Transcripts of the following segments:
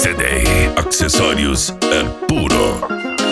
CD, accesorios El Puro.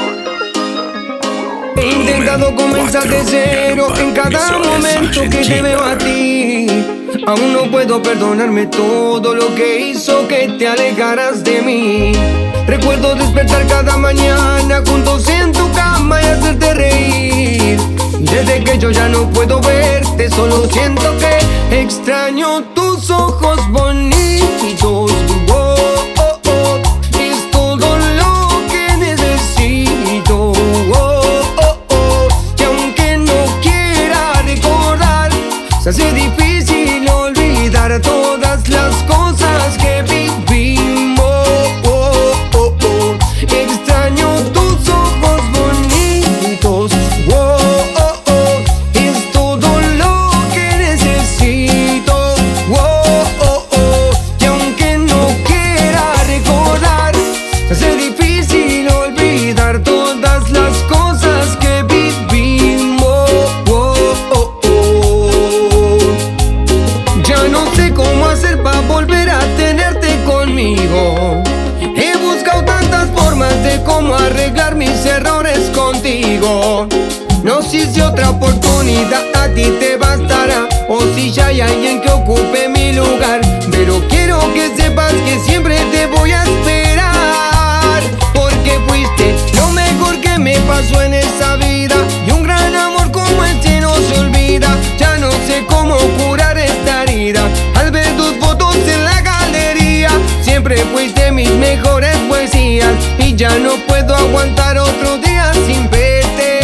He intentado comenzar de cero en cada momento que te veo a ti. Aún no puedo perdonarme todo lo que hizo que te alejaras de mí. Recuerdo despertar cada mañana juntos en tu cama y hacerte reír. Desde que yo ya no puedo verte, solo siento que extraño tus ojos bonitos. Oh, oh, oh, es todo lo que necesito. Oh, oh, oh, y aunque no quiera recordar, se hace difícil olvidar todas las cosas que vivimos. Oh, oh, oh, extraño tus ojos bonitos. Oh, oh, oh, es todo lo que necesito. Oh, oh, oh, y aunque no quiera recordar, se hace difícil olvidar todas las cosas que vivimos. Oh, oh, oh. Ya no sé cómo hacer para volver a tenerte conmigo. He buscado tantas formas de cómo arreglar mis errores contigo. No sé si otra oportunidad a ti te bastará, o si ya hay alguien que ocupe mi lugar. Pero quiero que sepas que siempre te voy a esperar, porque fuiste lo mejor que me pasó en esta vida. Y un gran amor como este no se olvida. Ya no sé cómo curar esta herida al ver tus fotos en la galería. Siempre fuiste mis mejores poesías y ya no puedo aguantar otro día sin verte.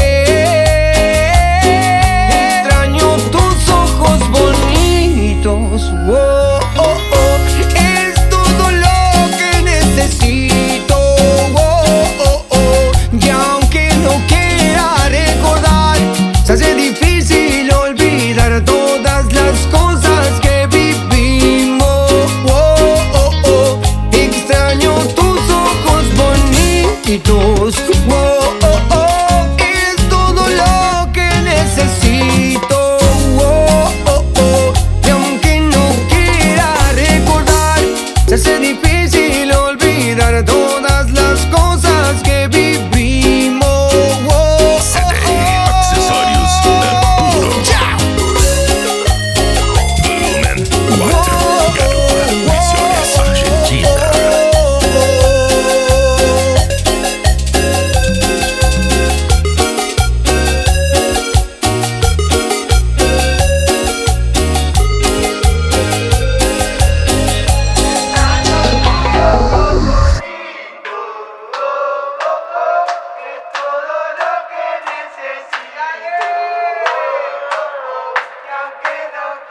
Extraño tus ojos bonitos. Oh, oh, oh, es todo lo que necesito. Oh, oh, oh, y aunque no quiera recordar, se hace difícil olvidar todas las cosas que vivimos. Oh, oh, oh, extraño tus ojos bonitos. Oh, oh, oh, es todo lo que necesito. Oh, oh, oh, y aunque no quiera recordar, se hace difícil olvidar todas las cosas que vivimos. Oh, CD, accesorios El Puro. Volumen 4, Garupa Misiones, Argentina. Y aunque no